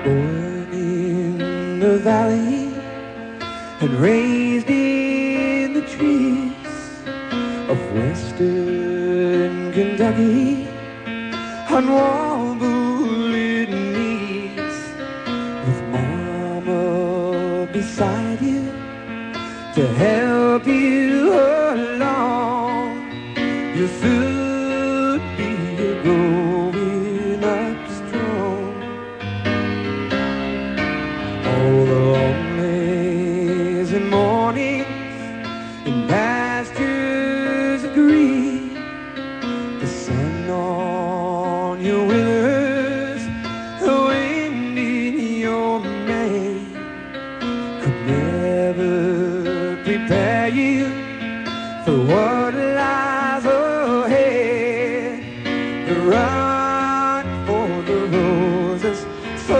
Born in the valley and raised in the trees of western Kentucky on warm bullet knees, with mama beside you to help you along. You should be growing up strong. All the long lazy mornings in pastures of green, the sun on your withers, the wind in your mane, could never prepare you for what lies ahead. The run for the roses so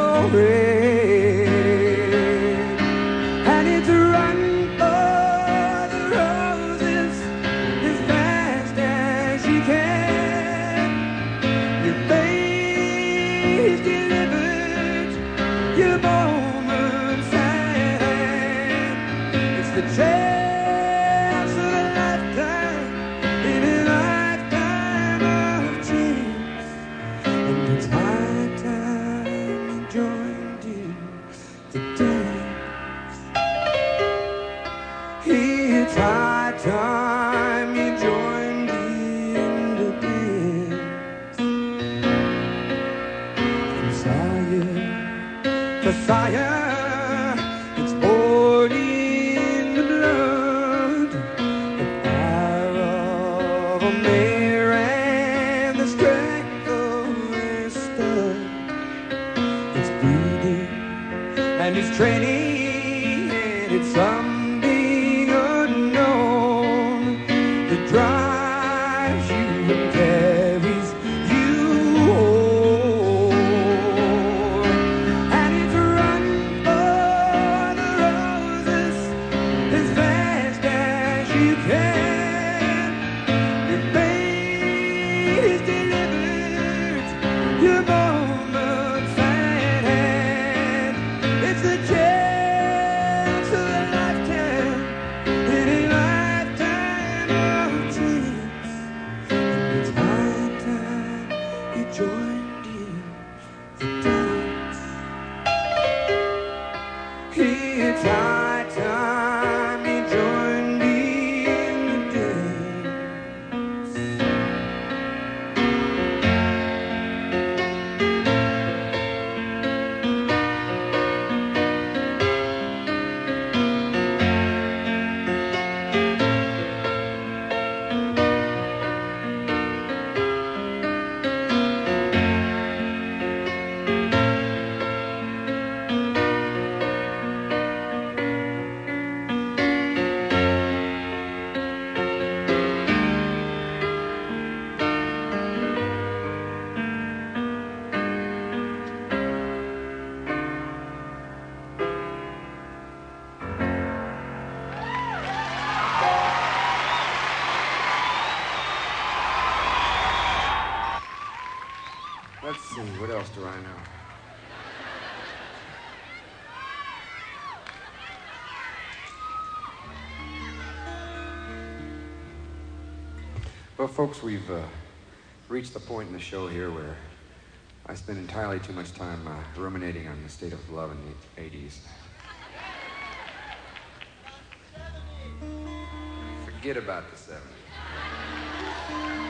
red, and it's a run for the roses as fast as you can. Your face delivered your moments hand. It's the chance of a lifetime, in a lifetime of dreams, and it's high time you joined you to dance. It's high time you joined in the dance. Messiah, it's born in the blood, the fire of a mare and the strength of a stud. It's breathing and it's training and it's something unknown that drives you and carries you home. And it's a run for the roses as fast as you can. Your fate is delivered, your moments at hand. It's the chance of a lifetime, in a lifetime of dreams, and it's high time you joined you the dance. It's high time you joined me in the dance. Let's see, what else do I know? Well, folks, we've reached the point in the show here where I spend entirely too much time ruminating on the state of love in the 80s. Forget about the 70s.